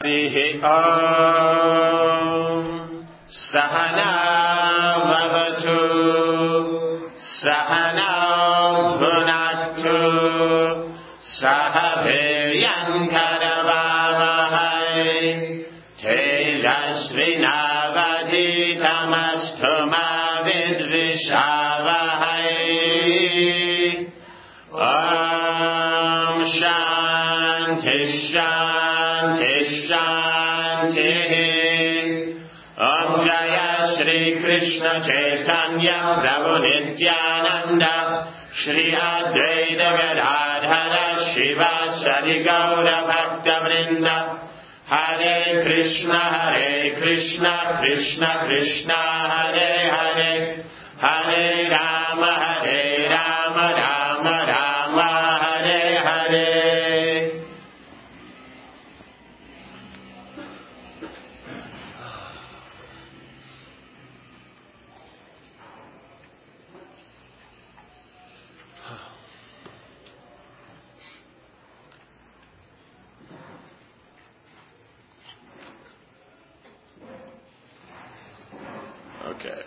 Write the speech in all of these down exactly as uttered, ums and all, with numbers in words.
Harihi Om Sahana Vavatu Sahana Bhunaktu Sahaviryan Karavavahai Tejasvinavaditamastu ma vidvishavahai Om Shanti Shanti Shanti Om Jaya Shri Krishna Chaitanya Prabhu Nityananda Shri Advaita Gadadhara Shiva Sadi Gaura Bhakta Vrinda Hare Krishna Hare Krishna Krishna Krishna Hare Hare Hare Rama Hare Rama Rama Rama Hare Hare. Okay.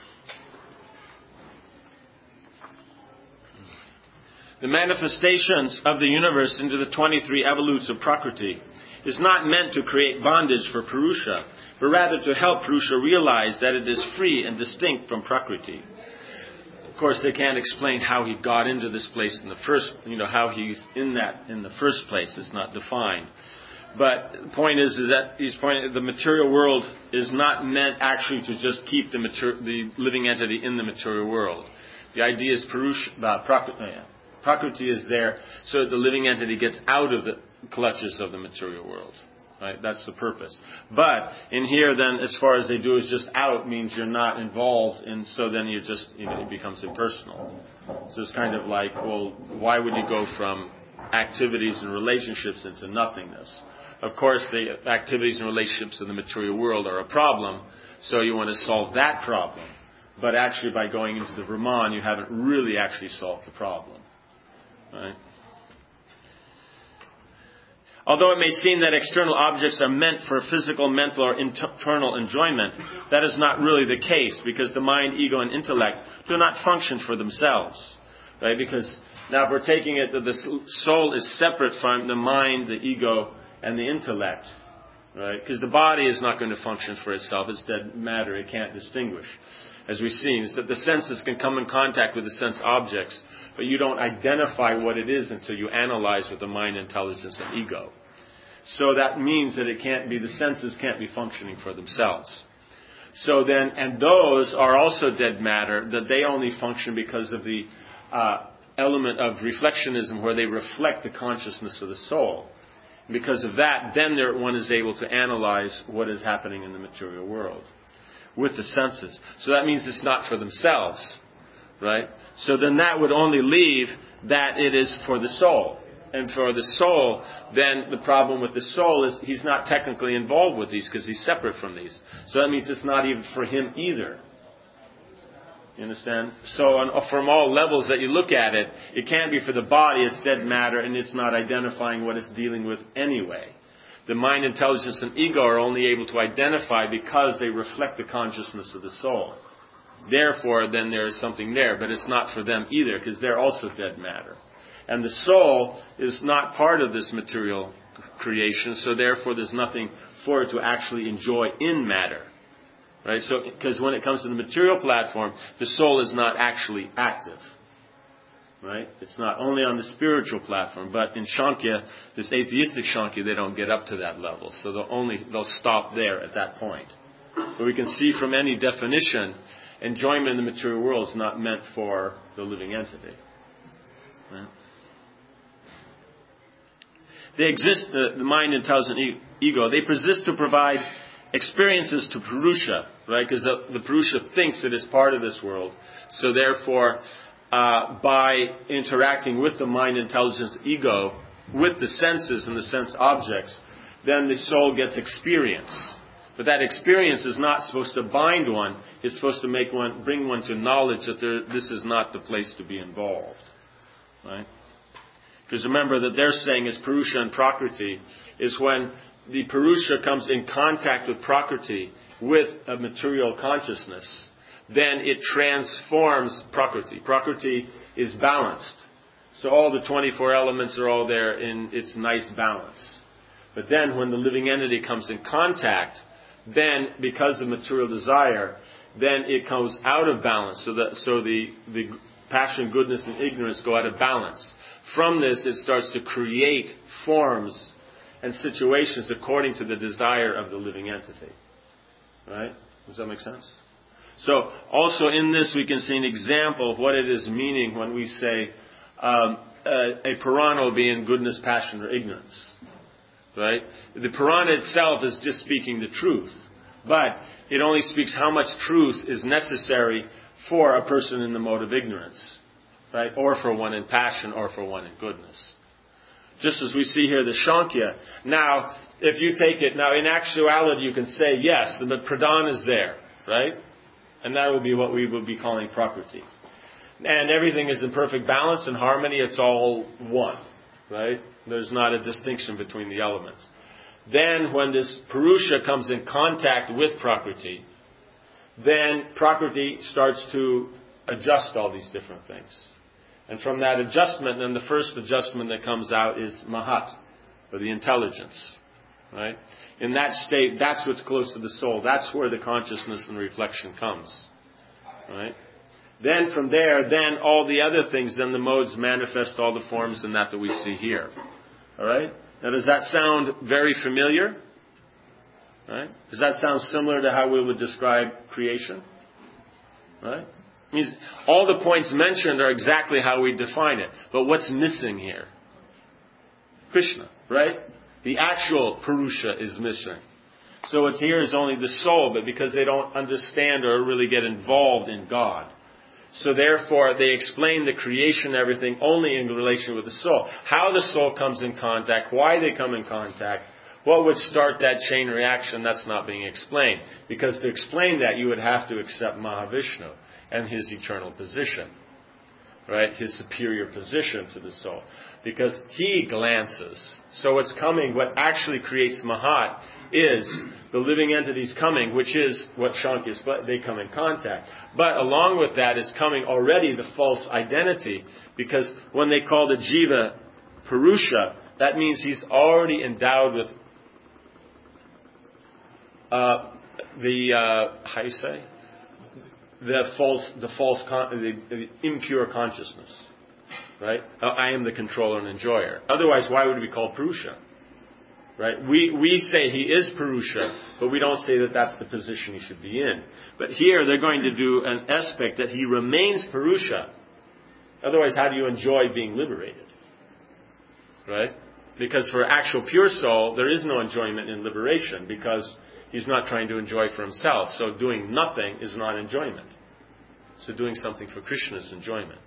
The manifestations of the universe into the twenty-three evolutes of Prakriti is not meant to create bondage for Purusha, but rather to help Purusha realize that it is free and distinct from Prakriti. Of course, they can't explain how he got into this place in the first, you know, how he's in that in the first place. It's not defined. But the point is, is that he's pointing, the material world is not meant actually to just keep the mater, the living entity in the material world. The idea is Purusha, uh, Prakriti, uh, Prakriti is there so that the living entity gets out of the clutches of the material world. Right? That's the purpose. But in here, then, as far as they do is just out means you're not involved, and so then you just, you know, it becomes impersonal. So it's kind of like, well, why would you go from activities and relationships into nothingness? Of course, the activities and relationships in the material world are a problem, so you want to solve that problem. But actually, by going into the Brahman, you haven't really actually solved the problem. Right? Although it may seem that external objects are meant for physical, mental, or internal enjoyment, that is not really the case, because the mind, ego, and intellect do not function for themselves. Right? Because now if we're taking it that the soul is separate from the mind, the ego, and the intellect, right? Because the body is not going to function for itself. It's dead matter. It can't distinguish. As we've seen, is that the senses can come in contact with the sense objects, but you don't identify what it is until you analyze with the mind, intelligence, and ego. So that means that it can't be, the senses can't be functioning for themselves. So then, and those are also dead matter, that they only function because of the uh, element of reflectionism, where they reflect the consciousness of the soul. Because of that, then there, one is able to analyze what is happening in the material world with the senses. So that means it's not for themselves, right? So then that would only leave that it is for the soul. And for the soul, then the problem with the soul is he's not technically involved with these because he's separate from these. So that means it's not even for him either. You understand? So on, from all levels that you look at it, it can't be for the body, it's dead matter, and it's not identifying what it's dealing with anyway. The mind, intelligence, and ego are only able to identify because they reflect the consciousness of the soul. Therefore, then there is something there, but it's not for them either, because they're also dead matter. And the soul is not part of this material creation, so therefore there's nothing for it to actually enjoy in matter. Right? So, because when it comes to the material platform, the soul is not actually active. Right? It's not only on the spiritual platform, but in Shankya, this atheistic Shankya, they don't get up to that level. So they'll only, they'll stop there at that point. But we can see from any definition, enjoyment in the material world is not meant for the living entity. Right? They exist, the, the mind, intelligence, and ego, they persist to provide experiences to Purusha, right? Because the, the Purusha thinks it is part of this world. So therefore, uh, by interacting with the mind, intelligence, ego, with the senses and the sense objects, then the soul gets experience. But that experience is not supposed to bind one. It's supposed to make one, bring one to knowledge that there, this is not the place to be involved, right? Because remember that they're saying is Purusha and Prakriti is when the Purusha comes in contact with Prakriti, with a material consciousness, then it transforms Prakriti. Prakriti is balanced. So all the twenty-four elements are all there in its nice balance. But then when the living entity comes in contact, then because of material desire, then it comes out of balance. So that so the, the passion, goodness, and ignorance go out of balance. From this, it starts to create forms and situations according to the desire of the living entity. Right? Does that make sense? So also in this we can see an example of what it is meaning when we say um, a, a Purana being goodness, passion, or ignorance. Right? The Purana itself is just speaking the truth. But it only speaks how much truth is necessary for a person in the mode of ignorance. Right? Or for one in passion, or for one in goodness. Just as we see here the Sankhya. Now, if you take it, now in actuality you can say yes, but Pradhan is there. Right? And that will be what we would be calling Prakriti. And everything is in perfect balance and harmony. It's all one. Right? There's not a distinction between the elements. Then when this Purusha comes in contact with Prakriti, then Prakriti starts to adjust all these different things. And from that adjustment, then the first adjustment that comes out is Mahat, or the intelligence. Right? In that state, that's what's close to the soul. That's where the consciousness and reflection comes. Right? Then from there, then all the other things, then the modes manifest all the forms in that that we see here. Alright? Now does that sound very familiar? Right? Does that sound similar to how we would describe creation? Right? It means all the points mentioned are exactly how we define it. But what's missing here? Krishna, right? The actual Purusha is missing. So what's here is only the soul, but because they don't understand or really get involved in God. So therefore, they explain the creation and everything only in relation with the soul. How the soul comes in contact, why they come in contact, what would start that chain reaction, that's not being explained. Because to explain that, you would have to accept Mahavishnu and his eternal position. Right? His superior position to the soul. Because he glances. So what's coming, what actually creates Mahat, is the living entities coming, which is what Sankhya is, but they come in contact. But along with that is coming already the false identity, because when they call the Jiva Purusha, that means he's already endowed with uh, the, uh, how you say? The false, the false, con- the, the impure consciousness. Right? I am the controller and enjoyer. Otherwise, why would it be called Purusha? Right? We we say he is Purusha, but we don't say that that's the position he should be in. But here they're going to do an aspect that he remains Purusha. Otherwise, how do you enjoy being liberated? Right? Because for actual pure soul, there is no enjoyment in liberation, because he's not trying to enjoy for himself. So doing nothing is not enjoyment. So doing something for Krishna is enjoyment.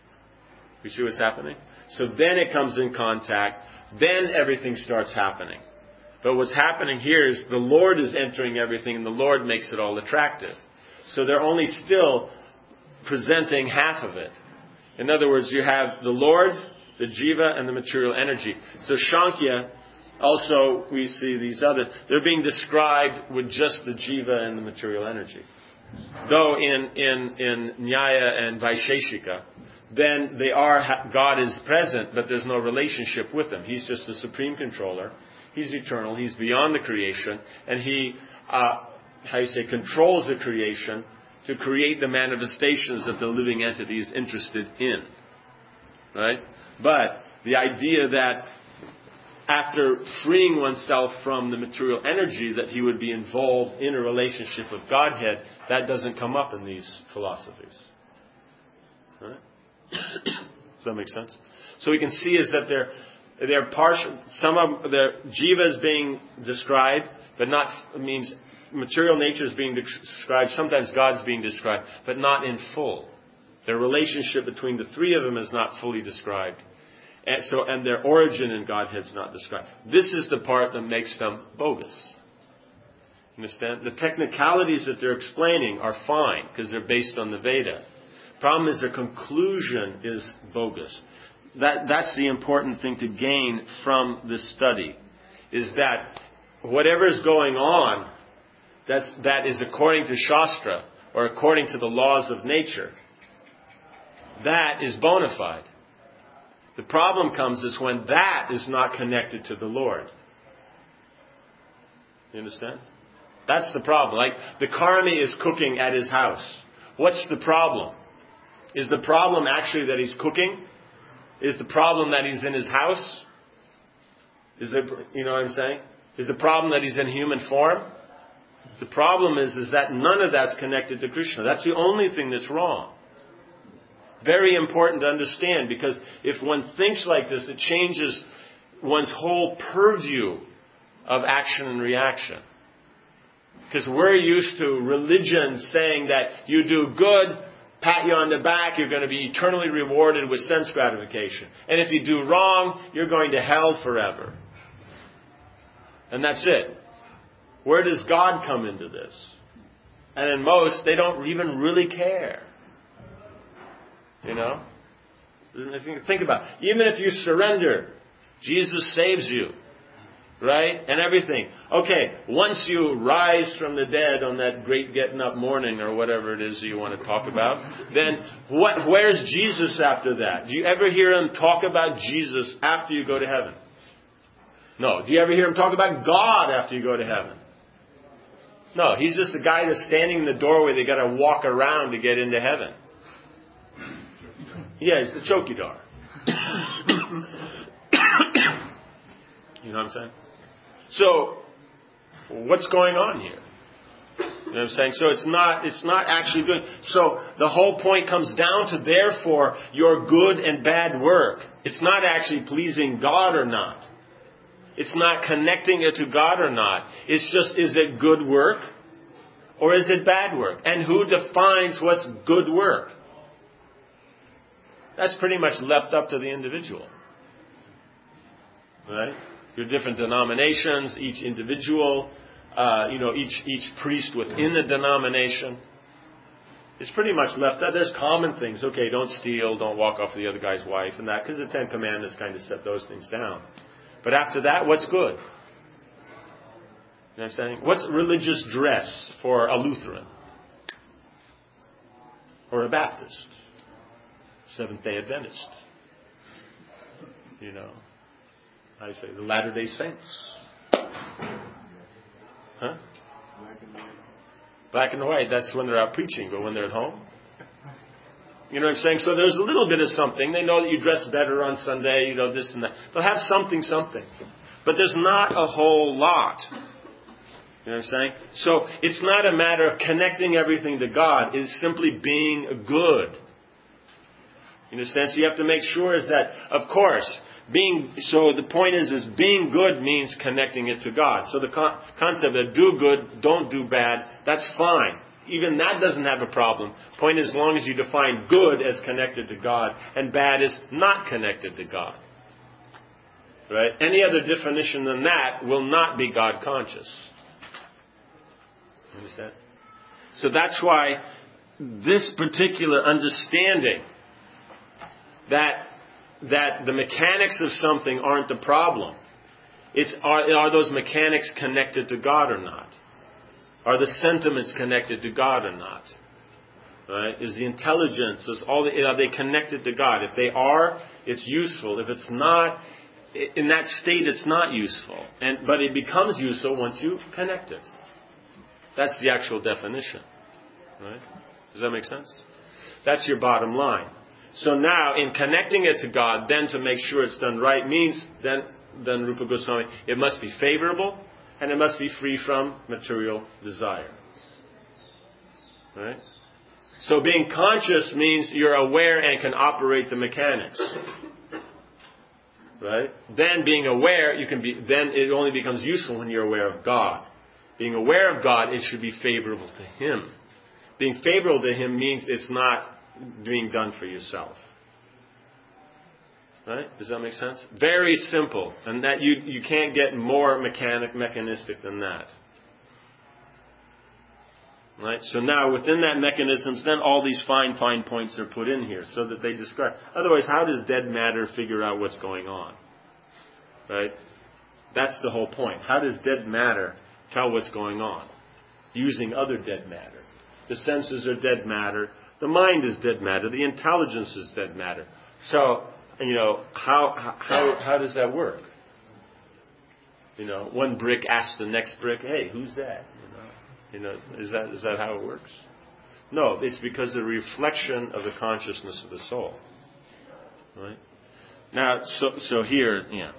You see what's happening? So then it comes in contact. Then everything starts happening. But what's happening here is the Lord is entering everything, and the Lord makes it all attractive. So they're only still presenting half of it. In other words, you have the Lord, the Jiva, and the material energy. So Sankhya, also we see these other, they're being described with just the Jiva and the material energy. Though in, in, in Nyaya and Vaisheshika, then they are, God is present, but there's no relationship with them. He's just the supreme controller. He's eternal. He's beyond the creation. And he, uh, how you say, controls the creation to create the manifestations that the living entity is interested in. Right? But the idea that after freeing oneself from the material energy that he would be involved in a relationship with Godhead, that doesn't come up in these philosophies. Right? Does that make sense? So we can see is that they're they're partial. Some of their jiva is being described, but not it means material nature is being described. Sometimes God's being described, but not in full. Their relationship between the three of them is not fully described, and so and their origin in Godhead is not described. This is the part that makes them bogus. Understand? The technicalities that they're explaining are fine because they're based on the Veda. Problem is their conclusion is bogus. That, that's the important thing to gain from this study, is that whatever is going on, that's, that is according to Shastra, or according to the laws of nature, that is bona fide. The problem comes is when that is not connected to the Lord. You understand? That's the problem. Like, the karmi is cooking at his house. What's the problem? Is the problem actually that he's cooking? Is the problem that he's in his house? Is it, you know what I'm saying? Is the problem that he's in human form? The problem is, is that none of that's connected to Krishna. That's the only thing that's wrong. Very important to understand, because if one thinks like this, it changes one's whole purview of action and reaction. Because we're used to religion saying that you do good, pat you on the back, you're going to be eternally rewarded with sense gratification. And if you do wrong, you're going to hell forever. And that's it. Where does God come into this? And in most, they don't even really care. You know? If you think about it, even if you surrender, Jesus saves you. Right? And everything. Okay, once you rise from the dead on that great getting up morning, or whatever it is that you want to talk about, then what? Where's Jesus after that? Do you ever hear him talk about Jesus after you go to heaven? No. Do you ever hear him talk about God after you go to heaven? No. He's just a guy that's standing in the doorway. They got to walk around to get into heaven. Yeah, it's the chokidar. You know what I'm saying? So, what's going on here? You know what I'm saying? So it's not, it's not actually good. So the whole point comes down to, therefore, your good and bad work. It's not actually pleasing God or not. It's not connecting it to God or not. It's just, is it good work or is it bad work? And who defines what's good work? That's pretty much left up to the individual. Right? Your different denominations, each individual, uh, you know, each each priest within the denomination. It's pretty much left up. There's common things. Okay, don't steal, don't walk off the other guy's wife and that, because the Ten Commandments kind of set those things down. But after that, what's good? You know what I'm saying? What's religious dress for a Lutheran? Or a Baptist? Seventh-day Adventist? You know? I say the Latter-day Saints. Huh? Black and white. Black and white, that's when they're out preaching, but when they're at home. You know what I'm saying? So there's a little bit of something. They know that you dress better on Sunday, you know, this and that. They'll have something, something. But there's not a whole lot. You know what I'm saying? So it's not a matter of connecting everything to God. It's simply being good. You understand? So you have to make sure is that, of course, being, so the point is, is being good means connecting it to God. So the con- concept that do good, don't do bad, that's fine. Even that doesn't have a problem. Point is, as long as you define good as connected to God and bad is not connected to God. Right? Any other definition than that will not be God conscious. Understand? So that's why this particular understanding that that the mechanics of something aren't the problem. It's are, are those mechanics connected to God or not? Are the sentiments connected to God or not? Right? Is the intelligence, is all the, are they connected to God? If they are, it's useful. If it's not, in that state, it's not useful. And but it becomes useful once you connect it. That's the actual definition. Right? Does that make sense? That's your bottom line. So now, in connecting it to God, then to make sure it's done right means, then, then Rupa Goswami, it must be favorable and it must be free from material desire. Right? So being conscious means you're aware and can operate the mechanics. Right? Then being aware, you can be, then it only becomes useful when you're aware of God. Being aware of God, it should be favorable to Him. Being favorable to Him means it's not being done for yourself. Right? Does that make sense? Very simple. And that you you can't get more mechanic mechanistic than that. Right? So now within that mechanisms, then all these fine, fine points are put in here so that they describe. Otherwise, how does dead matter figure out what's going on? Right? That's the whole point. How does dead matter tell what's going on? Using other dead matter. The senses are dead matter. The mind is dead matter. The intelligence is dead matter. So, you know, how how how does that work? You know, one brick asks the next brick, "Hey, who's that?" You know, you know, is that is that how it works? No, it's because of the reflection of the consciousness of the soul. Right? Now, so so here, yeah.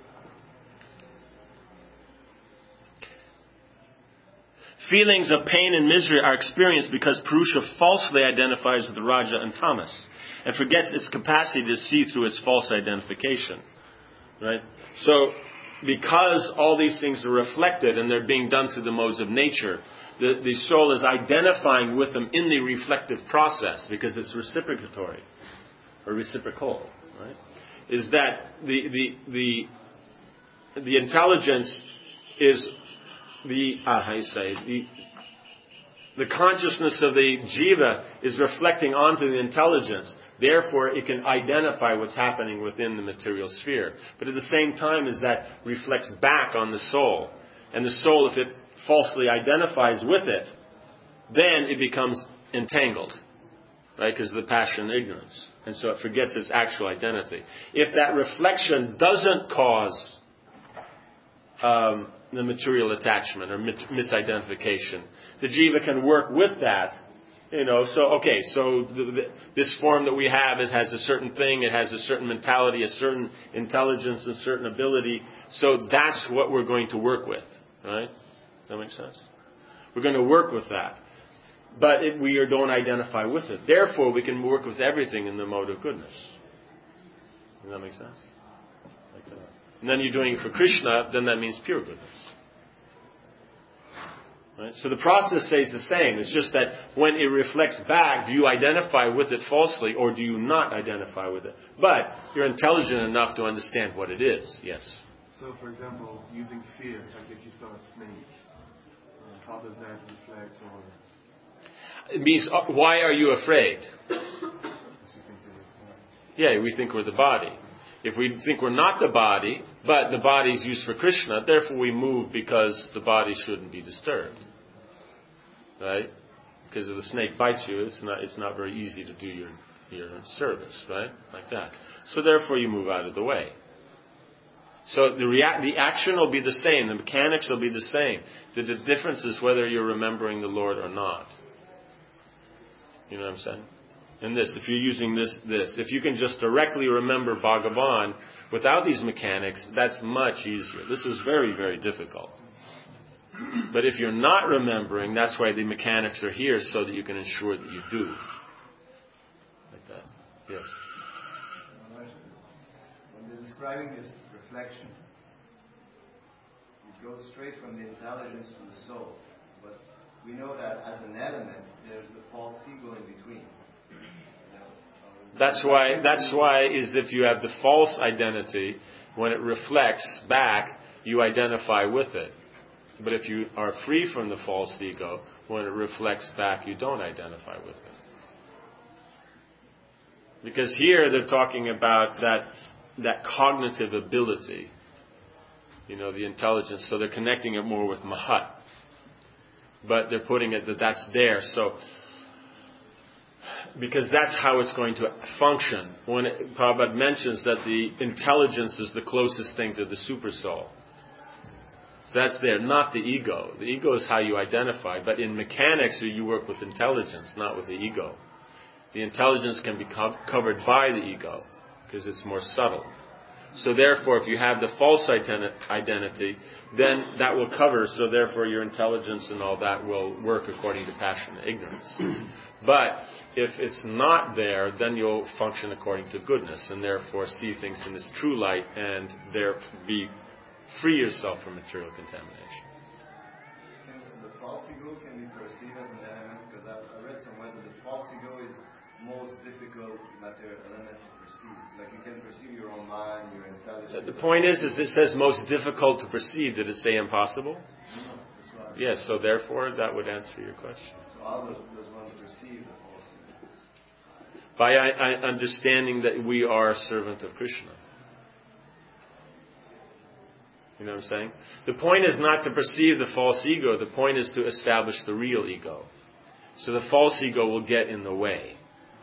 Feelings of pain and misery are experienced because Purusha falsely identifies with Raja and Tamas and forgets its capacity to see through its false identification. Right? So, because all these things are reflected and they're being done through the modes of nature, the, the soul is identifying with them in the reflective process because it's reciprocatory or reciprocal. Right? Is that the the the the intelligence is the uh, how you say the the consciousness of the jiva is reflecting onto the intelligence. Therefore, it can identify what's happening within the material sphere. But at the same time, as that reflects back on the soul, and the soul, if it falsely identifies with it, then it becomes entangled, right? Because of the passion and ignorance, and so it forgets its actual identity. If that reflection doesn't cause um, the material attachment or mis- misidentification, the jiva can work with that. You know, so okay, so the, the, this form that we have is, has a certain thing, it has a certain mentality, a certain intelligence, a certain ability. So that's what we're going to work with, right? Does that make sense? We're going to work with that, but it, we don't identify with it. Therefore, we can work with everything in the mode of goodness. Does that make sense? Like that. And then you're doing it for Krishna, then that means pure goodness. Right? So the process stays the same. It's just that when it reflects back, do you identify with it falsely or do you not identify with it? But you're intelligent enough to understand what it is. Yes. So, for example, using fear, like if you saw a snake, uh, how does that reflect? Or it means, uh, why are you afraid? Yeah, we think we're the body. If we think we're not the body, but the body is used for Krishna, therefore we move because the body shouldn't be disturbed. Right? Because if the snake bites you, it's not it's not very easy to do your your service, right? Like that. So therefore you move out of the way. So the rea- the action will be the same, the mechanics will be the same. The, the difference is whether you're remembering the Lord or not. You know what I'm saying? And this, if you're using this, this, if you can just directly remember Bhagavan without these mechanics, that's much easier. This is very, very difficult. But if you're not remembering, that's why the mechanics are here, so that you can ensure that you do. Like that. Yes. When you're describing this reflection, it goes straight from the intelligence to the soul. But we know that as an element, there's the false ego in between. That's why, that's why is if you have the false identity, when it reflects back, you identify with it. But if you are free from the false ego, when it reflects back, you don't identify with it. Because here they're talking about that, that cognitive ability, you know, the intelligence, so they're connecting it more with Mahat. But they're putting it that that's there, so because that's how it's going to function. When it, Prabhupada mentions that the intelligence is the closest thing to the super soul. So that's there, not the ego. The ego is how you identify, but in mechanics you work with intelligence, not with the ego. The intelligence can be co- covered by the ego, because it's more subtle. So therefore, if you have the false identi- identity, then that will cover, so therefore your intelligence and all that will work according to passion and ignorance. But if it's not there, then you'll function according to goodness, and therefore see things in its true light, and there be free yourself from material contamination. And the false ego can be perceived as an element, because I, I read somewhere that the false ego is most difficult material element to perceive. Like you can perceive your own mind, your intelligence. The point is, is it says most difficult to perceive. Did it say impossible? No, that's Yes, so therefore that would answer your question. So how does, does one perceive the false ego? By I, I understanding that we are a servant of Krishna. You know what I'm saying? The point is not to perceive the false ego. The point is to establish the real ego. So the false ego will get in the way.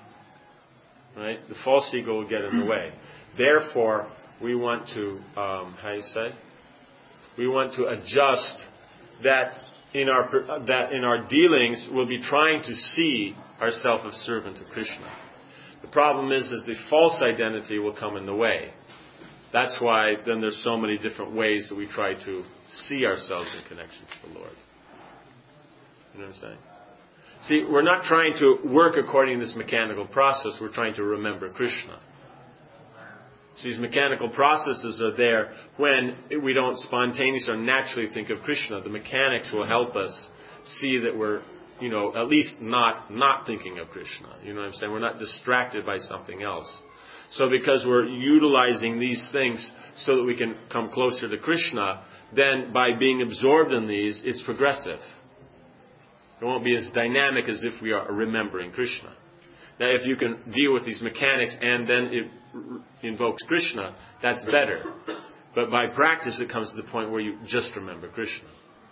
Right? The false ego will get in the way. Therefore, we want to, um, how do you say? We want to adjust that in our that in our dealings we'll be trying to see ourselves as servant of Krishna. The problem is, is the false identity will come in the way. That's why then there's so many different ways that we try to see ourselves in connection to the Lord. You know what I'm saying? See, we're not trying to work according to this mechanical process. We're trying to remember Krishna. So these mechanical processes are there when we don't spontaneously or naturally think of Krishna. The mechanics will help us see that we're, you know, at least not not thinking of Krishna. You know what I'm saying? We're not distracted by something else. So because we're utilizing these things so that we can come closer to Krishna, then by being absorbed in these, it's progressive. It won't be as dynamic as if we are remembering Krishna. Now, if you can deal with these mechanics and then it invokes Krishna, that's better. But by practice, it comes to the point where you just remember Krishna.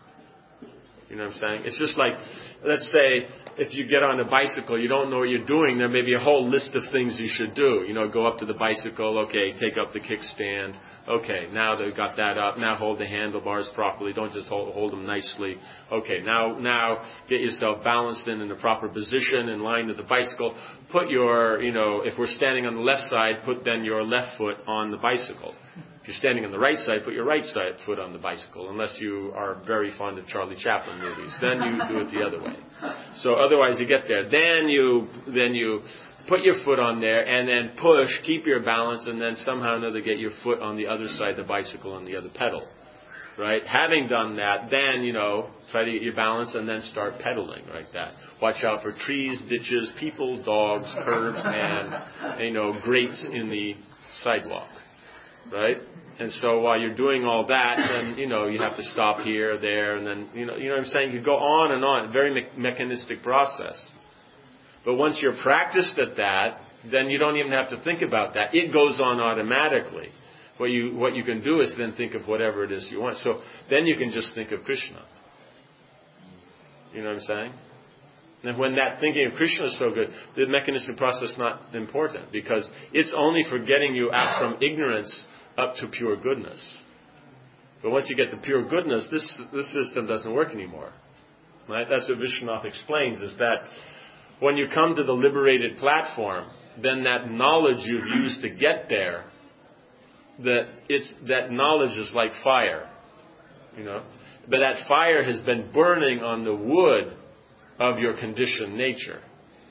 You know what I'm saying? It's just like, let's say, if you get on a bicycle, you don't know what you're doing, there may be a whole list of things you should do. You know, go up to the bicycle, okay, take up the kickstand, okay, now they've got that up, now hold the handlebars properly, don't just hold, hold them nicely. Okay, now, now get yourself balanced in, in the proper position, in line with the bicycle. Put your, you know, if we're standing on the left side, put then your left foot on the bicycle. If you're standing on the right side, put your right side foot on the bicycle, unless you are very fond of Charlie Chaplin movies. Then you do it the other way. So otherwise you get there. Then you then you put your foot on there and then push, keep your balance, and then somehow or another get your foot on the other side of the bicycle on the other pedal. Right? Having done that, then, you know, try to get your balance and then start pedaling like that. Watch out for trees, ditches, people, dogs, curbs, and, you know, grates in the sidewalk. Right? And so while you're doing all that, then, you know, you have to stop here, there, and then, you know, you know what I'm saying? You go on and on. Very me- mechanistic process. But once you're practiced at that, then you don't even have to think about that. It goes on automatically. What you, what you can do is then think of whatever it is you want. So then you can just think of Krishna. You know what I'm saying? And when that thinking of Krishna is so good, the mechanistic process is not important, because it's only for getting you out from ignorance up to pure goodness. But once you get to pure goodness, this this system doesn't work anymore. Right? That's what Vishwanath explains, is that when you come to the liberated platform, then that knowledge you've used to get there, that it's that knowledge is like fire. You know? But that fire has been burning on the wood of your conditioned nature.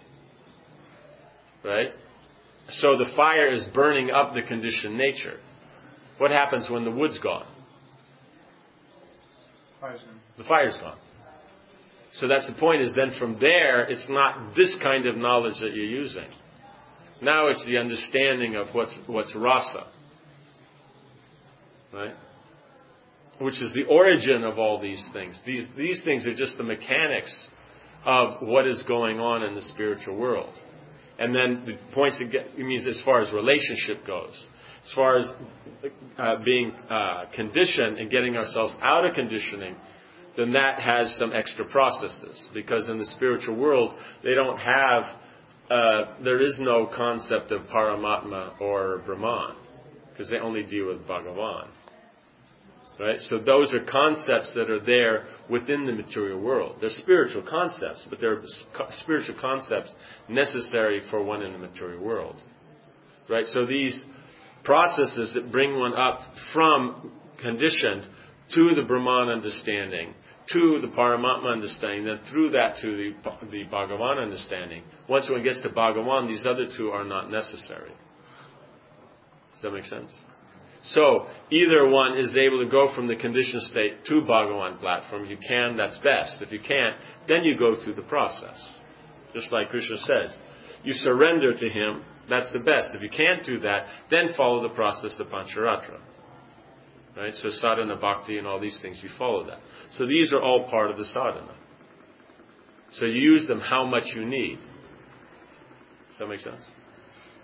Right? So the fire is burning up the conditioned nature. What happens when the wood's gone? The fire's gone. So that's the point, is then from there, it's not this kind of knowledge that you're using. Now it's the understanding of what's what's rasa. Right? Which is the origin of all these things. These these things are just the mechanics of what is going on in the spiritual world. And then the points it, get, it means as far as relationship goes, as far as uh, being uh, conditioned and getting ourselves out of conditioning, then that has some extra processes. Because in the spiritual world, they don't have, uh, there is no concept of Paramatma or Brahman, because they only deal with Bhagavan. Right? So those are concepts that are there within the material world. They're spiritual concepts, but they're spiritual concepts necessary for one in the material world. Right? So these processes that bring one up from conditioned to the Brahman understanding, to the Paramatma understanding, then through that to the, the Bhagavan understanding. Once one gets to Bhagavan, these other two are not necessary. Does that make sense? So, either one is able to go from the conditioned state to Bhagavan platform. If you can, that's best. If you can't, then you go through the process. Just like Krishna says. You surrender to Him, that's the best. If you can't do that, then follow the process of Pancharatra. Right? So sadhana, bhakti, and all these things, you follow that. So these are all part of the sadhana. So you use them how much you need. Does that make sense?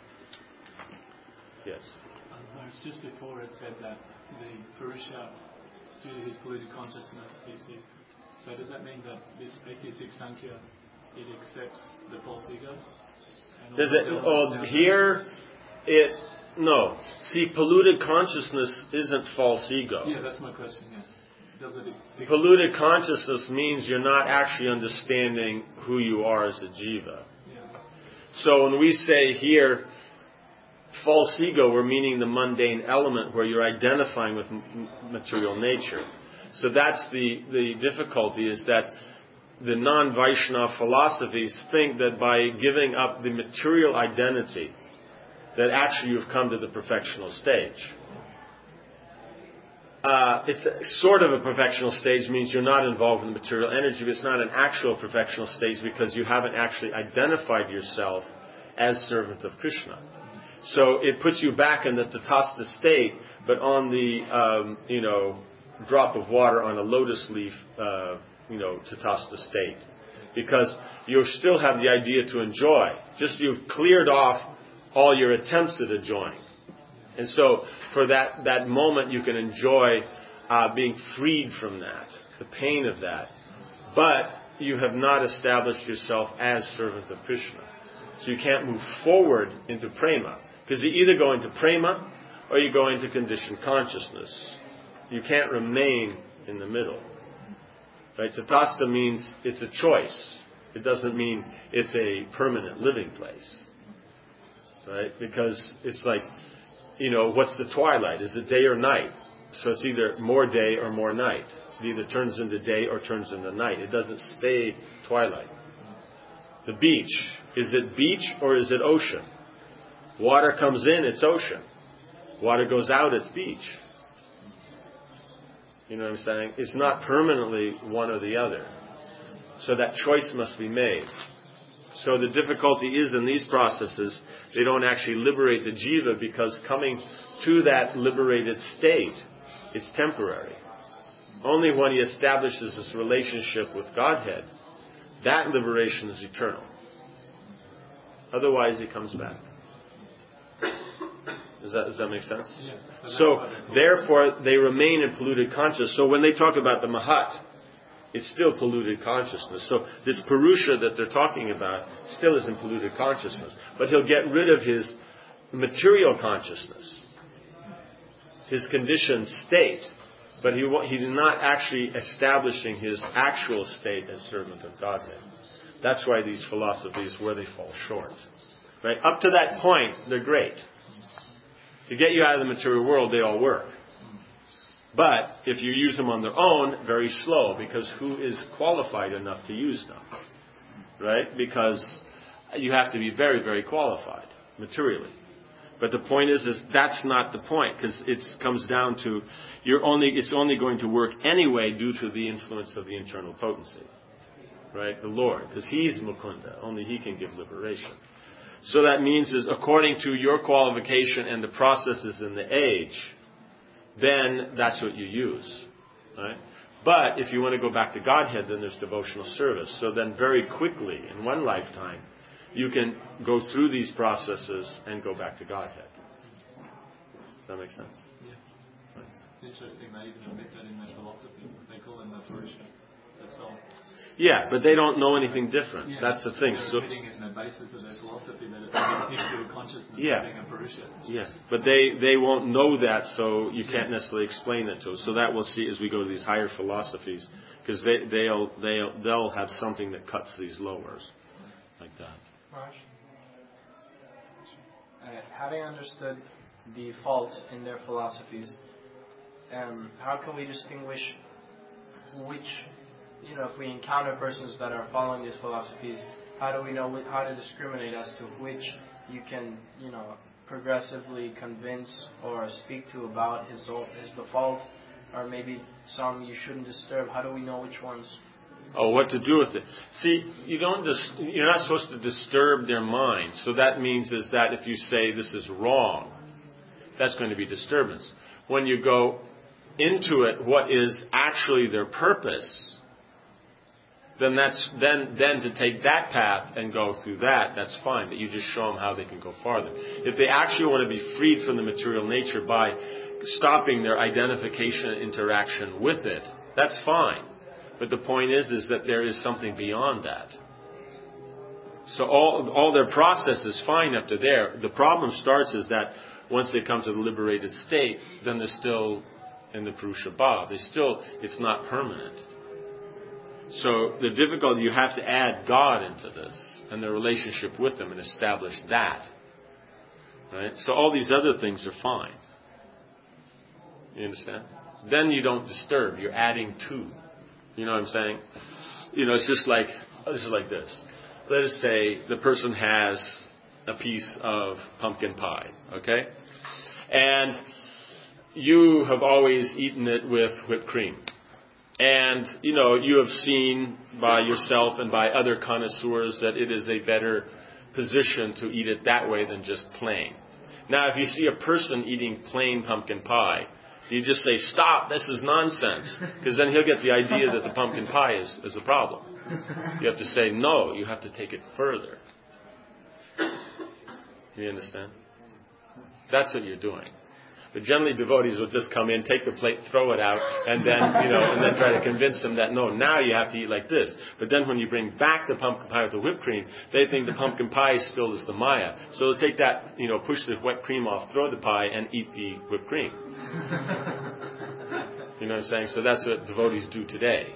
Yes. Just before it said that the Purusha due to his polluted consciousness, he sees. So does that mean that this atheistic Sankhya, it accepts the false ego? And Does it? Oh, here, it no. See, polluted consciousness isn't false ego. Yeah, that's my question. Yeah. Does it? Ex- Polluted consciousness means you're not actually understanding who you are as a jiva. Yeah. So when we say here, false ego, we're meaning the mundane element where you're identifying with m- material nature. So that's the, the difficulty, is that the non-Vaishnava philosophies think that by giving up the material identity, that actually you've come to the perfectional stage. Uh, it's a, sort of a perfectional stage, means you're not involved in the material energy, but it's not an actual perfectional stage because you haven't actually identified yourself as servant of Krishna. So it puts you back in the tatastha state, but on the, um, you know, drop of water on a lotus leaf, uh, you know, tatastha state. Because you still have the idea to enjoy. Just you've cleared off all your attempts at enjoying. And so for that, that moment you can enjoy uh, being freed from that, the pain of that. But you have not established yourself as servant of Krishna. So you can't move forward into prema. Because you either go into prema or you go into conditioned consciousness. You can't remain in the middle. Right? Tatastha means it's a choice. It doesn't mean it's a permanent living place. Right? Because it's like, you know, what's the twilight? Is it day or night? So it's either more day or more night. It either turns into day or turns into night. It doesn't stay twilight. The beach. Is it beach or is it ocean? Water comes in, it's ocean. Water goes out, it's beach. You know what I'm saying? It's not permanently one or the other. So that choice must be made. So the difficulty is in these processes, they don't actually liberate the jiva, because coming to that liberated state, it's temporary. Only when he establishes this relationship with Godhead, that liberation is eternal. Otherwise, he comes back. Does that, does that make sense? Yeah. So, therefore, they remain in polluted consciousness. So when they talk about the Mahat, it's still polluted consciousness. So this Purusha that they're talking about still is in polluted consciousness. But he'll get rid of his material consciousness, his conditioned state. But he he's not actually establishing his actual state as servant of Godhead. That's why these philosophies, where they fall short. Right? Up to that point, they're great. To get you out of the material world, they all work. But if you use them on their own, very slow, because who is qualified enough to use them? Right? Because you have to be very, very qualified, materially. But the point is, is that's not the point, because it comes down to, you're only, it's only going to work anyway due to the influence of the internal potency. Right? The Lord, because He's Mukunda, only He can give liberation. So that means is, according to your qualification and the processes in the age, then that's what you use. Right? But if you want to go back to Godhead, then there's devotional service. So then very quickly, in one lifetime, you can go through these processes and go back to Godhead. Does that make sense? Yeah. Right. It's interesting they even admit that in their philosophy. They call them the Purusha, the soul. Yeah, but they don't know anything different. Yeah. That's the thing. They're So admitting in the basis of their philosophy that it's a consciousness yeah. being a Purusha. Yeah, but they, they won't know that, so you can't necessarily explain it to them. So that we'll see as we go to these higher philosophies, because they, they'll, they'll, they'll have something that cuts these lowers, like that. Raj? Uh, having understood the faults in their philosophies, um, how can we distinguish which, you know, if we encounter persons that are following these philosophies, how do we know wh- how to discriminate as to which you can, you know, progressively convince or speak to about his his default, or maybe some you shouldn't disturb? How do we know which ones? Oh, what to do with it? See, you don't. Dis- you're not supposed to disturb their mind. So that means is that if you say this is wrong, that's going to be disturbance. When you go into it, what is actually their purpose, then that's then then to take that path and go through that. That's fine. But you just show them how they can go farther. If they actually want to be freed from the material nature by stopping their identification and interaction with it. That's fine. But the point is, is that there is something beyond that. So all all their process is fine up to there. The problem starts is that once they come to the liberated state, then they're still in the Purusha Bhav. They still, it's not permanent. So the difficulty, you have to add God into this and the relationship with Him and establish that. Right? So all these other things are fine. You understand? Then you don't disturb. You're adding to. You know what I'm saying? You know, it's just like, this is like this. Let us say the person has a piece of pumpkin pie, okay? And you have always eaten it with whipped cream. And, you know, you have seen by yourself and by other connoisseurs that it is a better position to eat it that way than just plain. Now, if you see a person eating plain pumpkin pie, you just say, stop, this is nonsense. Because then he'll get the idea that the pumpkin pie is, is a problem. You have to say, no, you have to take it further. You understand? That's what you're doing. But generally devotees will just come in, take the plate, throw it out, and then, you know, and then try to convince them that, no, now you have to eat like this. But then when you bring back the pumpkin pie with the whipped cream, they think the pumpkin pie is still is the Maya. So they'll take that, you know, push the wet cream off, throw the pie, and eat the whipped cream. You know what I'm saying? So that's what devotees do today.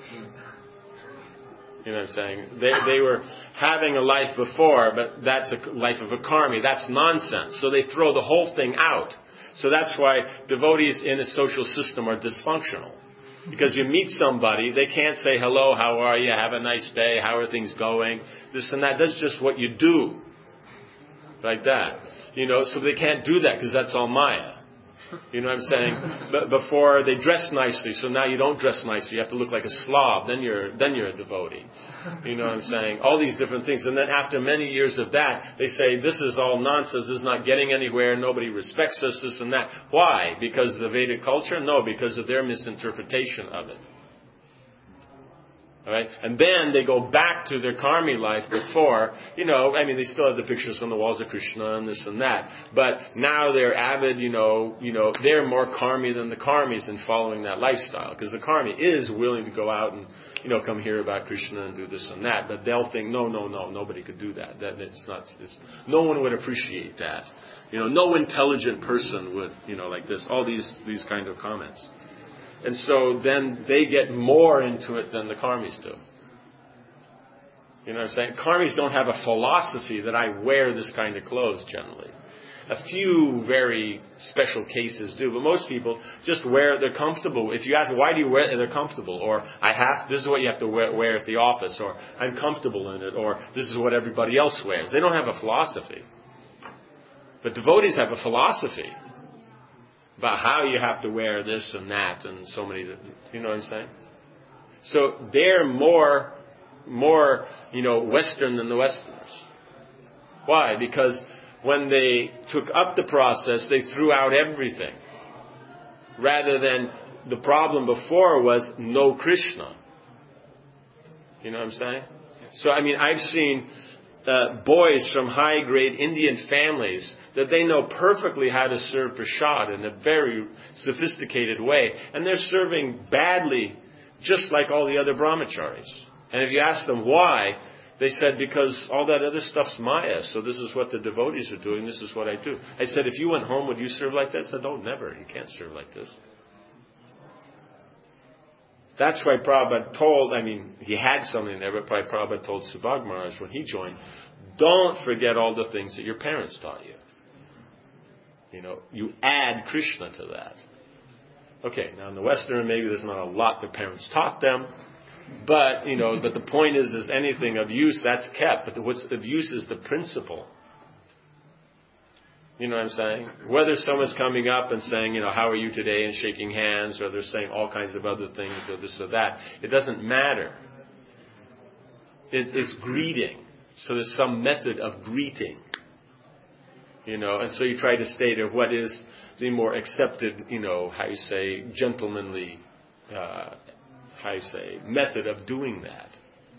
You know what I'm saying? They they were having a life before, but that's a life of a karmi. That's nonsense. So they throw the whole thing out. So that's why devotees in a social system are dysfunctional. Because you meet somebody, they can't say, hello, how are you, have a nice day, how are things going, this and that. That's just what you do. Like that. You know, so they can't do that because that's all Maya. You know what I'm saying? But before they dress nicely, so now you don't dress nicely. You have to look like a slob. Then you're then you're a devotee. You know what I'm saying? All these different things. And then after many years of that, they say, this is all nonsense. This is not getting anywhere. Nobody respects us, this and that. Why? Because of the Vedic culture? No, because of their misinterpretation of it. All right? And then they go back to their karmi life before, you know, I mean, they still have the pictures on the walls of Krishna and this and that. But now they're avid, you know, you know, they're more karmi than the karmis in following that lifestyle. Because the karmi is willing to go out and, you know, come hear about Krishna and do this and that. But they'll think, no, no, no, nobody could do that. That it's not, it's, no one would appreciate that. You know, no intelligent person would, you know, like this. All these, these kind of comments. And so then they get more into it than the karmis do. You know what I'm saying? Karmis don't have a philosophy that I wear this kind of clothes generally. A few very special cases do, but most people just wear, they're comfortable. If you ask, why do you wear it? They're comfortable. Or, I have, this is what you have to wear, wear at the office. Or, I'm comfortable in it. Or, this is what everybody else wears. They don't have a philosophy. But devotees have a philosophy about how you have to wear this and that and so many, you know what I'm saying? So they're more, more, you know, Western than the Westerners. Why? Because when they took up the process, they threw out everything. Rather than, the problem before was no Krishna. You know what I'm saying? So, I mean, I've seen uh, boys from high-grade Indian families that they know perfectly how to serve prasad in a very sophisticated way. And they're serving badly, just like all the other brahmacharis. And if you ask them why, they said, because all that other stuff's Maya, so this is what the devotees are doing, this is what I do. I said, if you went home, would you serve like that? I said, oh, never. You can't serve like this. That's why Prabhupada told, I mean, he had something there, but probably Prabhupada told Subhag Maharaj when he joined, don't forget all the things that your parents taught you. You know, you add Krishna to that. Okay, now in the Western, maybe there's not a lot the parents taught them, but, you know, but the point is, is anything of use, that's kept. But what's of use is the principle. You know what I'm saying? Whether someone's coming up and saying, you know, how are you today, and shaking hands, or they're saying all kinds of other things, or this or that, it doesn't matter. It, it's greeting. So there's some method of greeting. You know, and so you try to state what is the more accepted, you know, how you say, gentlemanly, uh, how you say, method of doing that.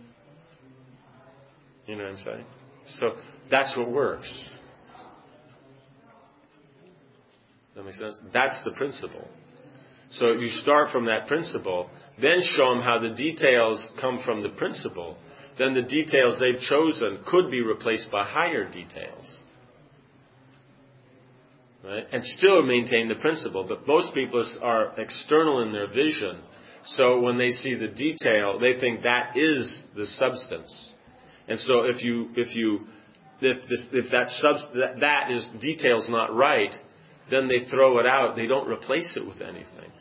You know what I'm saying? So that's what works. that make sense? That's the principle. So you start from that principle, then show them how the details come from the principle. Then the details they've chosen could be replaced by higher details. Right? And still maintain the principle. But most people are external in their vision. So when they see the detail, they think that is the substance. And so if you, if you, if this, if that subst- that, that is detail's not right, then they throw it out. They don't replace it with anything.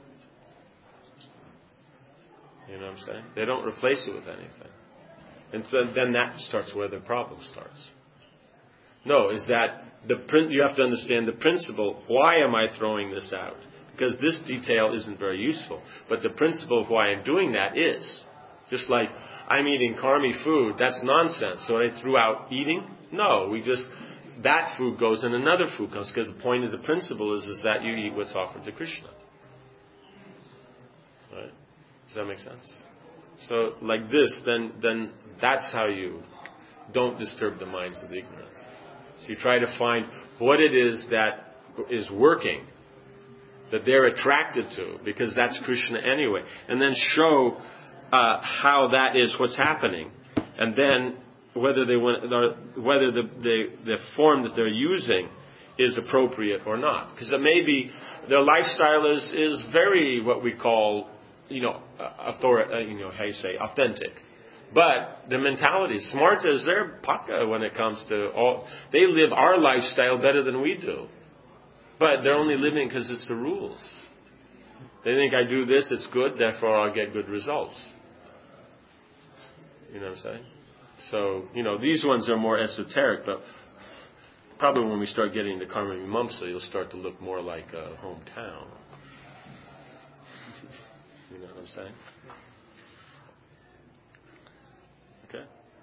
You know what I'm saying? They don't replace it with anything. And so then that starts where the problem starts. No, is that the prin- you have to understand the principle. Why am I throwing this out? Because this detail isn't very useful. But the principle of why I'm doing that is. Just like I'm eating karmi food, that's nonsense. So I threw out eating? No, we just, that food goes and another food comes. Because the point of the principle is, is that you eat what's offered to Krishna. Right? Does that make sense? So like this, then then that's how you don't disturb the minds of the ignorant. So you try to find what it is that is working, that they're attracted to, because that's Krishna anyway. And then show uh, how that is what's happening. And then whether they want, whether the, the, the form that they're using is appropriate or not. Because it may be their lifestyle is, is very what we call, you know, author, uh, you know, how you say, authentic. But the mentality, smart as they're paka when it comes to all, they live our lifestyle better than we do. But they're only living because it's the rules. They think I do this, it's good, therefore I'll get good results. You know what I'm saying? So, you know, these ones are more esoteric, but probably when we start getting into Karma Mimamsa, you'll start to look more like a hometown. You know what I'm saying? Okay?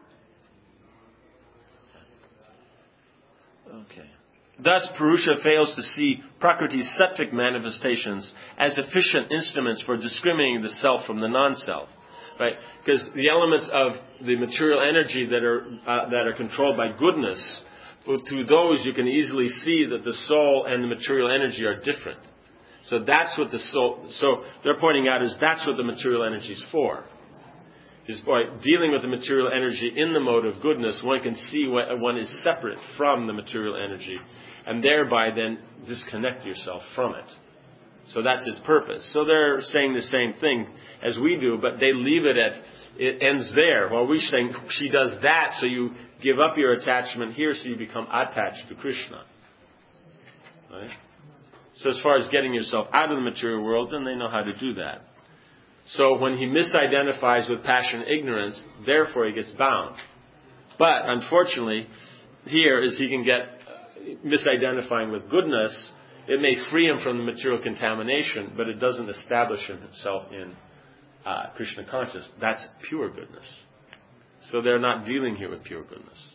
Okay. Thus, Purusha fails to see Prakriti's sattvic manifestations as efficient instruments for discriminating the self from the non-self. Right? Because the elements of the material energy that are uh, that are controlled by goodness, well, through those you can easily see that the soul and the material energy are different. So that's what the soul. So they're pointing out is that's what the material energy is for. Is by dealing with the material energy in the mode of goodness, one can see what one is separate from the material energy, and thereby then disconnect yourself from it. So that's its purpose. So they're saying the same thing as we do, but they leave it at, it ends there. While we're saying she does that, so you give up your attachment here, so you become attached to Krishna. Right? So as far as getting yourself out of the material world, then they know how to do that. So when he misidentifies with passion and ignorance, therefore he gets bound. But unfortunately, here is he can get misidentifying with goodness. It may free him from the material contamination, but it doesn't establish himself in uh, Krishna consciousness. That's pure goodness. So they're not dealing here with pure goodness.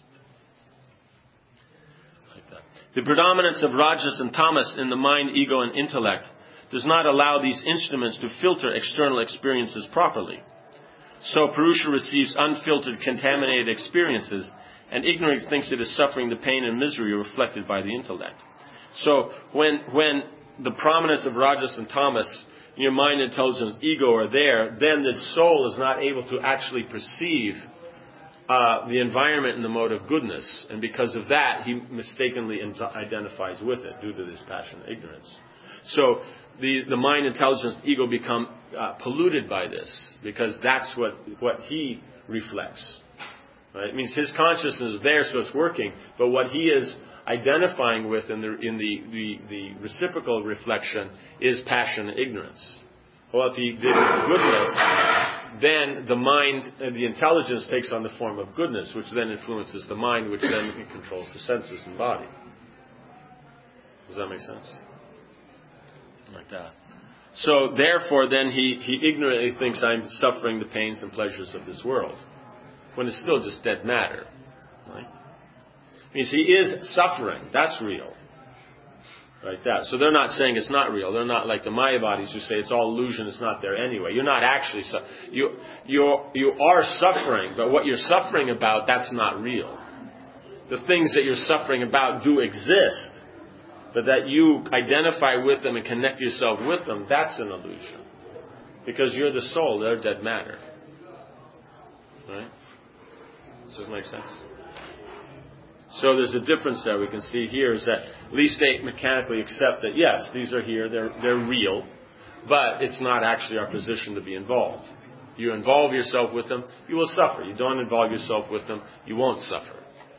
Like that. The predominance of rajas and tamas in the mind, ego, and intellect does not allow these instruments to filter external experiences properly. So Purusha receives unfiltered, contaminated experiences, and ignorance thinks it is suffering the pain and misery reflected by the intellect. So when when the prominence of rajas and tamas, your mind, intelligence, ego are there, then the soul is not able to actually perceive uh, the environment in the mode of goodness, and because of that, he mistakenly identifies with it due to this passion and ignorance. So the the mind, intelligence, ego become uh, polluted by this, because that's what what he reflects. Right? It means his consciousness is there, so it's working, but what he is identifying with in the in the, the, the reciprocal reflection is passion and ignorance. Well, if he did goodness, then the mind and the intelligence takes on the form of goodness, which then influences the mind, which then controls the senses and body. Does that make sense? Like that. So therefore, then he, he ignorantly thinks I'm suffering the pains and pleasures of this world, when it's still just dead matter. Right? Means he is suffering. That's real. Right? That. So they're not saying it's not real. They're not like the Mayavadis who say it's all illusion, it's not there anyway. You're not actually su- you you you are suffering, but what you're suffering about, that's not real. The things that you're suffering about do exist, But that you identify with them and connect yourself with them, that's an illusion. Because you're the soul, they're dead matter. Right? Does this make sense? So there's a difference there we can see here is that at least they mechanically accept that yes, these are here, they're they're real, but it's not actually our position to be involved. You involve yourself with them, you will suffer. You don't involve yourself with them, you won't suffer.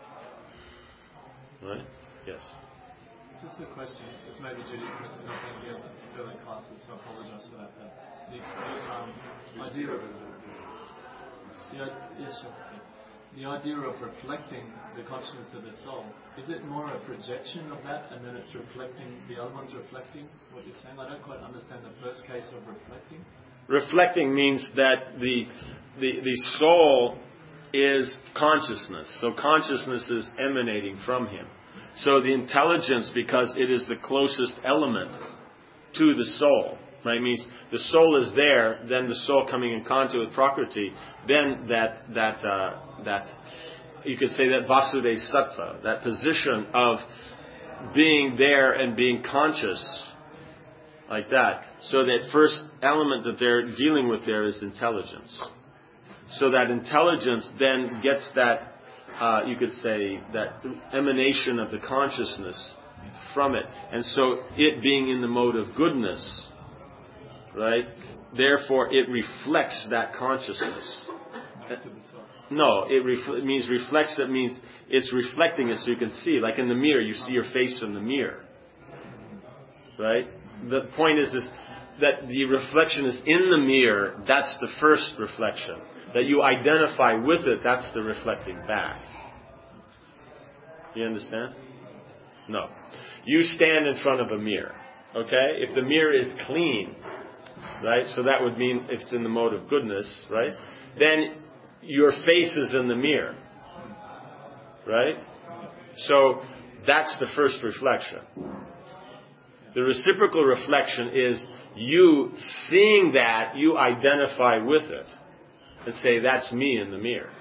Right? Yes. Just a question. This may be Judy Chris, and I think the other early classes, so I apologize for that. But the um, idea of the, yes, sure. The idea of reflecting the consciousness of the soul, is it more a projection of that, and then it's reflecting, the other one's reflecting what you're saying? I don't quite understand the first case of reflecting. Reflecting means that the the the soul is consciousness. So consciousness is emanating from him. So the intelligence, because it is the closest element to the soul, right? Means the soul is there, then the soul coming in contact with Prakriti, then that that uh, that you could say that Vasudeva Sattva, that position of being there and being conscious, like that. So that first element that they're dealing with there is intelligence. So that intelligence then gets that, uh, you could say, that emanation of the consciousness from it. And so it being in the mode of goodness, right? Therefore it reflects that consciousness. No, it, refl- it means reflects, that means it's reflecting it so you can see. Like in the mirror, you see your face in the mirror. Right? The point is this, that the reflection is in the mirror, that's the first reflection. That you identify with it, that's the reflecting back. You understand? No. You stand in front of a mirror. Okay? If the mirror is clean, right? So that would mean if it's in the mode of goodness, right? Then your face is in the mirror. Right? So that's the first reflection. The reciprocal reflection is you seeing that, you identify with it and say, that's me in the mirror.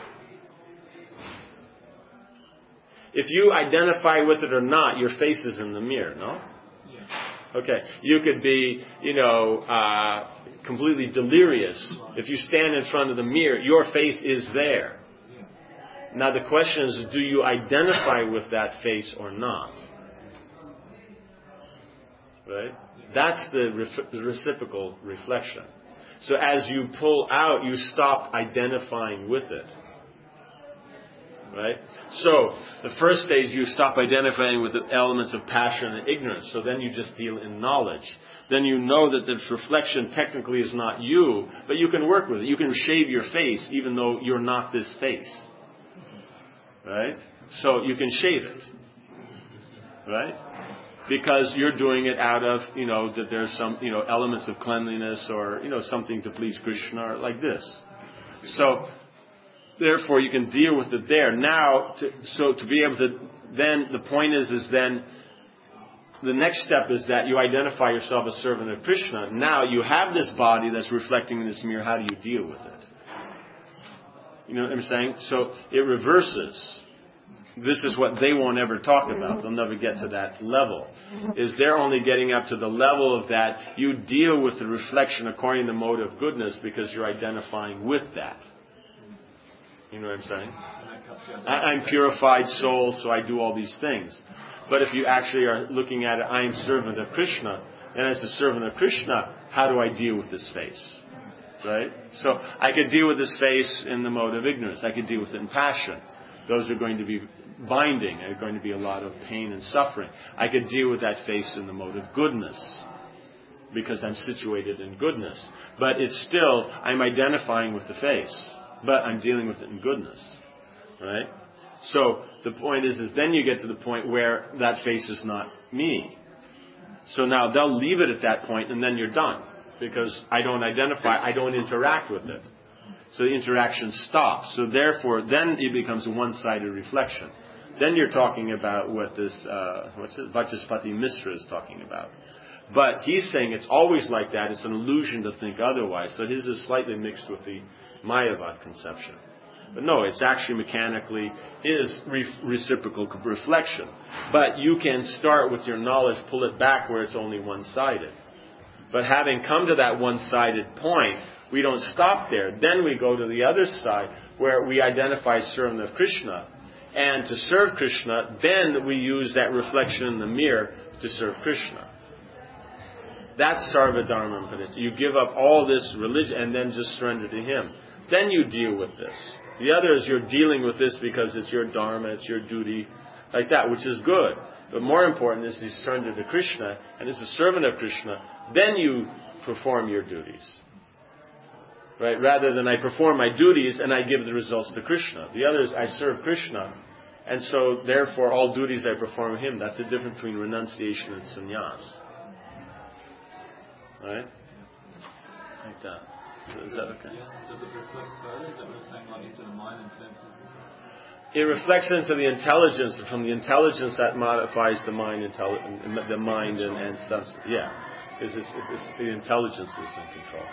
If you identify with it or not, your face is in the mirror, no? Okay. You could be, you know, uh, completely delirious. If you stand in front of the mirror, your face is there. Now the question is, do you identify with that face or not? Right? That's the, ref- the reciprocal reflection. So as you pull out, you stop identifying with it. Right? So, the first stage, you stop identifying with the elements of passion and ignorance. So then you just deal in knowledge. Then you know that this reflection technically is not you, but you can work with it. You can shave your face even though you're not this face. Right? So you can shave it. Right? Because you're doing it out of, you know, that there's some, you know, elements of cleanliness or, you know, something to please Krishna or like this. So, therefore you can deal with it there. Now, to, so to be able to, then the point is, is then, the next step is that you identify yourself as servant of Krishna. Now you have this body that's reflecting in this mirror. How do you deal with it? You know what I'm saying? So it reverses. This is what they won't ever talk about. They'll never get to that level. Is they're only getting up to the level of that you deal with the reflection according to the mode of goodness because you're identifying with that. You know what I'm saying? I, I'm purified soul, so I do all these things. But if you actually are looking at it, I am servant of Krishna, and as a servant of Krishna, how do I deal with this face? Right? So I could deal with this face in the mode of ignorance. I could deal with it in passion. Those are going to be binding. There are going to be a lot of pain and suffering. I could deal with that face in the mode of goodness because I'm situated in goodness. But it's still, I'm identifying with the face, but I'm dealing with it in goodness. Right? So the point is, is then you get to the point where that face is not me. So now they'll leave it at that point and then you're done. Because I don't identify, I don't interact with it. So the interaction stops. So therefore, then it becomes a one-sided reflection. Then you're talking about what this, uh, what's it, Vachaspati Misra is talking about. But he's saying it's always like that. It's an illusion to think otherwise. So his is slightly mixed with the Mayavad conception. But no, it's actually mechanically is re- reciprocal reflection. But you can start with your knowledge, pull it back where it's only one-sided. But having come to that one-sided point, we don't stop there. Then we go to the other side where we identify servant of Krishna. And to serve Krishna, then we use that reflection in the mirror to serve Krishna. That's Sarva Dharma Paritya. You give up all this religion and then just surrender to Him. Then you deal with this. The other is you're dealing with this because it's your dharma, it's your duty, like that, which is good. But more important is you surrender to Krishna, and as a servant of Krishna, then you perform your duties. Right? Rather than I perform my duties and I give the results to Krishna. The other is I serve Krishna, and so therefore all duties I perform Him. That's the difference between renunciation and sannyas. Right? Like that. Is that okay? Yeah. Does it reflect further? Is that what it's saying, like into the mind and senses? It reflects into the intelligence, and from the intelligence that modifies the mind, intelli- the mind and, and substance. Yeah, because it's, it's, the intelligence is in control.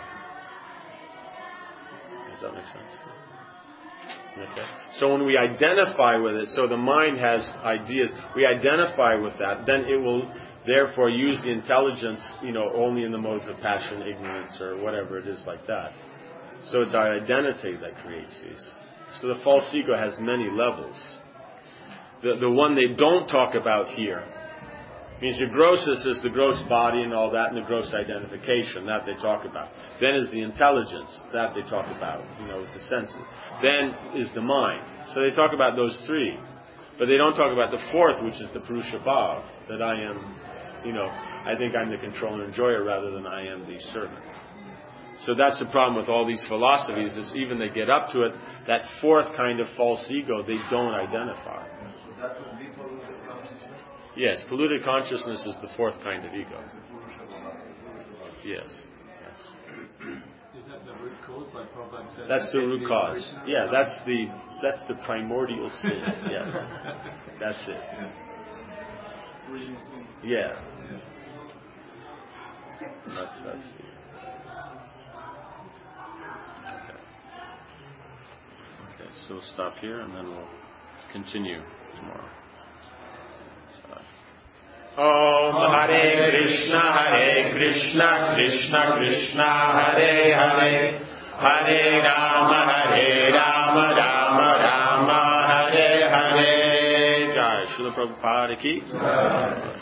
Does that make sense? Okay. So when we identify with it, so the mind has ideas, we identify with that, then it will therefore use the intelligence, you know, only in the modes of passion, ignorance, or whatever it is like that. So it's our identity that creates these. So the false ego has many levels. The the one they don't talk about here means your grossus is the gross body and all that, and the gross identification, that they talk about. Then is the intelligence, that they talk about, you know, with the senses. Then is the mind. So they talk about those three. But they don't talk about the fourth, which is the Purusha Bhav, that I am, you know, I think I'm the controller and enjoyer rather than I am the servant. So that's the problem with all these philosophies, is even they get up to it, that fourth kind of false ego, they don't identify. So that would be polluted consciousness? Yes, polluted consciousness is the fourth kind of ego. Yes. Yes. Is that the root cause, like Prabhupada said? That's the root cause. Yeah, that's the that's the primordial sin. Yes. That's it. Yeah. That's that's the So we'll stop here and then we'll continue tomorrow. Om Hare Krishna Hare Krishna Krishna Krishna Hare Hare Hare Rama Hare Rama Rama Rama Hare Hare. Jai Srila Prabhupada ki.